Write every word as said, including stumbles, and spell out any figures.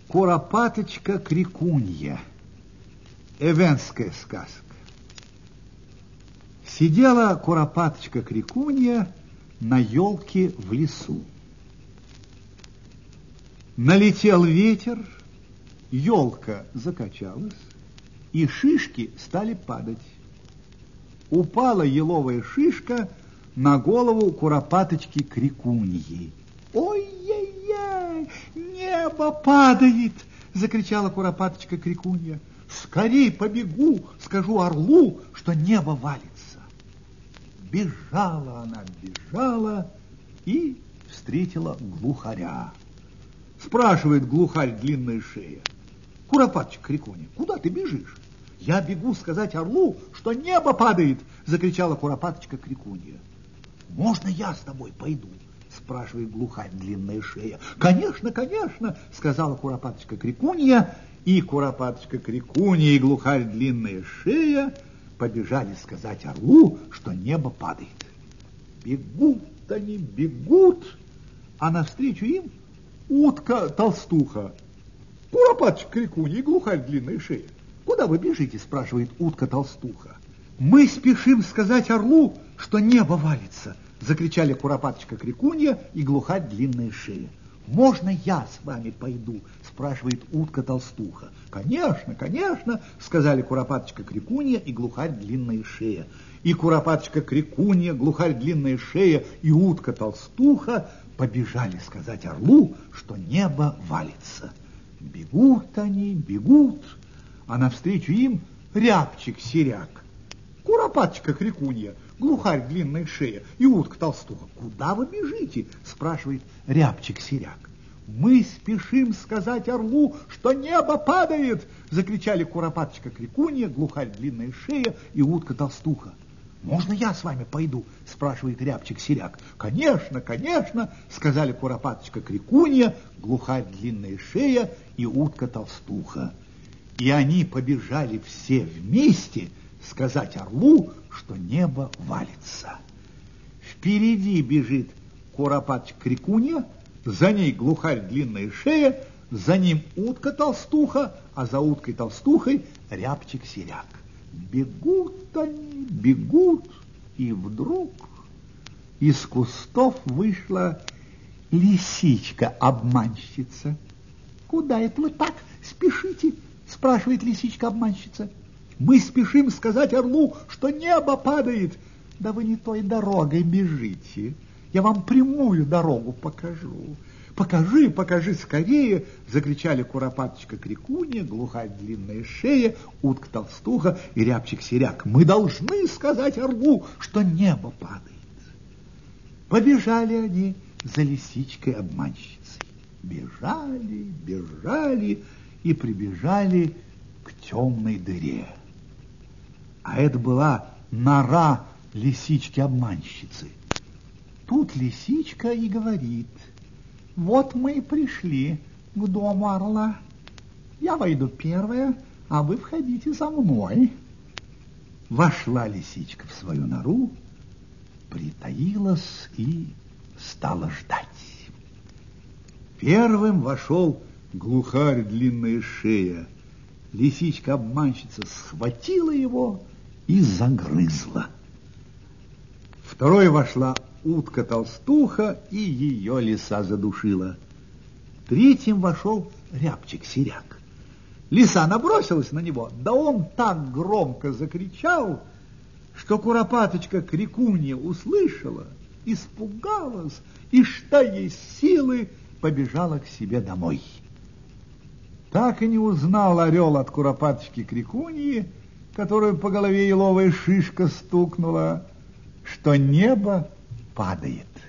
Куропаточка-крикунья. Эвенская сказка. Сидела Куропаточка-крикунья на елке в лесу. Налетел ветер, елка закачалась, и шишки стали падать. Упала еловая шишка на голову Куропаточки-крикуньи. «Ой-ей-ей, небо падает!» — закричала Куропаточка-крикунья. «Скорей побегу, скажу орлу, что небо валится». Бежала она, бежала и встретила глухаря. Спрашивает глухарь длинная шея: «Куропаточка-крикунья, куда ты бежишь?» «Я бегу сказать орлу, что небо падает!» — закричала Куропаточка-крикунья. «Можно я с тобой пойду?» — спрашивает глухарь длинная шея. «Конечно, конечно!» — сказала Куропаточка-крикунья, и Куропаточка-крикунья, и глухарь длинная шея побежали сказать орлу, что небо падает. Бегут они, бегут, а навстречу им утка-толстуха. «Куропаточка-крикунья и глухарь длинная шея, куда вы бежите?» — спрашивает утка-толстуха. «Мы спешим сказать орлу, что небо валится!» — закричали Куропаточка-крикунья и глухарь длинная шея. «Можно я с вами пойду?» — спрашивает утка-толстуха. «Конечно, конечно!» — сказали Куропаточка-крикунья и глухарь длинная шея. И Куропаточка-крикунья, глухарь длинная шея и утка-толстуха побежали сказать орлу, что небо валится. Бегут они, бегут, а навстречу им рябчик-сиряк. «Куропаточка-крикунья, глухарь длинная шея и утка-толстуха, куда вы бежите?» — спрашивает рябчик-сиряк. «Мы спешим сказать орлу, что небо падает!» — закричали Куропаточка-крикунья, глухарь длинная шея и утка-толстуха. «Можно я с вами пойду?» — спрашивает рябчик-сиряк. «Конечно, конечно!» — сказали Куропаточка-крикунья, глухарь длинная шея и утка-толстуха. И они побежали все вместе сказать орлу, что небо валится. Впереди бежит Куропаточка-крикунья, за ней глухарь длинная шея, за ним утка-толстуха, а за уткой-толстухой рябчик-сиряк. Бегут они, бегут, и вдруг из кустов вышла лисичка-обманщица. «Куда это вы так спешите?» — спрашивает лисичка-обманщица. «Мы спешим сказать орлу, что небо падает». «Да вы не той дорогой бежите, я вам прямую дорогу покажу». «Покажи, покажи скорее!» — закричали Куропаточка-крикунья, глухарь длинная шея, утка-толстуха и рябчик-сиряк. «Мы должны сказать орлу, что небо падает». Побежали они за лисичкой-обманщицей. Бежали, бежали и прибежали к темной дыре. А это была нора лисички-обманщицы. Тут лисичка и говорит: «Вот мы и пришли к дому орла. Я войду первая, а вы входите за мной». Вошла лисичка в свою нору, притаилась и стала ждать. Первым вошел глухарь длинная шея. Лисичка-обманщица схватила его и загрызла. Второй вошла утка-толстуха, и ее лиса задушила. Третьим вошел рябчик-сиряк. Лиса набросилась на него, да он так громко закричал, что Куропаточка-крикунья услышала, испугалась и, что есть силы, побежала к себе домой. Так и не узнал орел от Куропаточки-крикуньи, которую по голове еловая шишка стукнула, что небо падает.